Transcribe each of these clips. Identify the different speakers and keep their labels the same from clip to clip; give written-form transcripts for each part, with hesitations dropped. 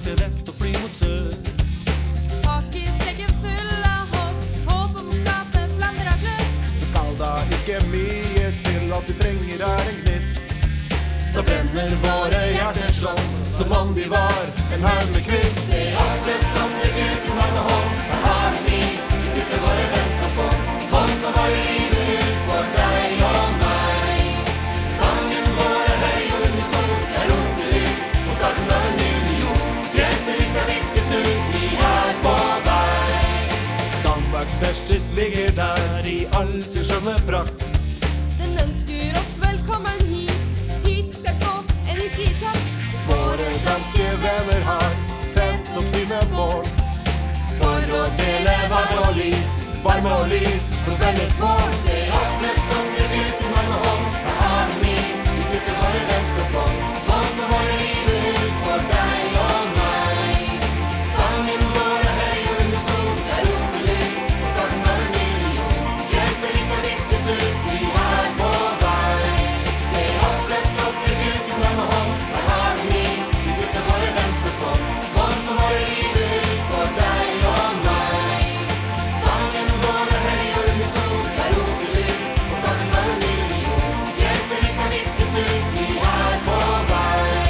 Speaker 1: til vett og fly mot sør.
Speaker 2: Hakk i sekken full av håp, håp om å skape flammer av glød.
Speaker 3: Det skal da ikke mye til at vi trenger er en gnist.
Speaker 1: Da brenner våre hjerter sånn, som om de var en haug med kvist.
Speaker 2: Se oppløft om for Gud i mange hånd, her har du vi, vi kutter våre vennskapsbånd. Hånd som har livet ut for deg og meg. Sangen vår er høy og unison, jeg roper ut på starten av en ny million. Grenser vi skal viskes ut, vi er på vei.
Speaker 3: Danmarks vestkyst ligger der i all sin skjønne prakt.
Speaker 2: Den ønsker oss velkommen hit, hit skal gå en uke i takt.
Speaker 3: Våre danske venner har tent opp sine mål
Speaker 2: For å dele varme og lys
Speaker 3: for felles mål.
Speaker 2: Se oppløft om for Gud i mange hånd, her har du vi, vi kutter våre vennskapsbånd. Bånd som holder livet ut for deg og meg. Sangen vår er høy og unison, jeg roper ut på starten av en ny million. Grenser vi skal viskes ut, vi er på vei. Se oppløft om for Gud i mange hånd, her har du vi, vi kutter våre vennskapsbånd. Bånd som holder livet ut for deg og meg. Sangen vår er høy og unison, jeg roper ut på starten av en ny million. Grenser vi skal viskes ut, vi er på vei.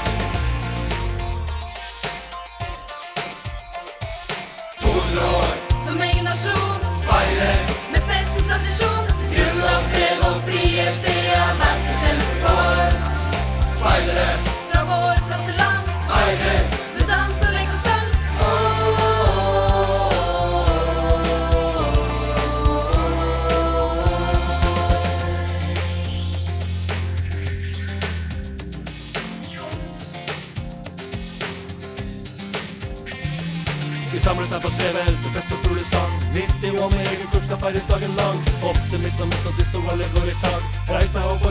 Speaker 2: Som egen nasjon
Speaker 1: Feirer,
Speaker 2: med fest og tradisjon. Grunnlov, fred og frihet, det er verdt å kjempe for.
Speaker 1: speilere,
Speaker 2: Fra vår flotte land,
Speaker 1: feirer,
Speaker 2: med dans og lek og sang.
Speaker 1: vi samles her på Trevel til fest og fuglesang. 90 år med egen klubb skal feires dagen lang. Optimist og metodist og alle går i takt. Reis deg opp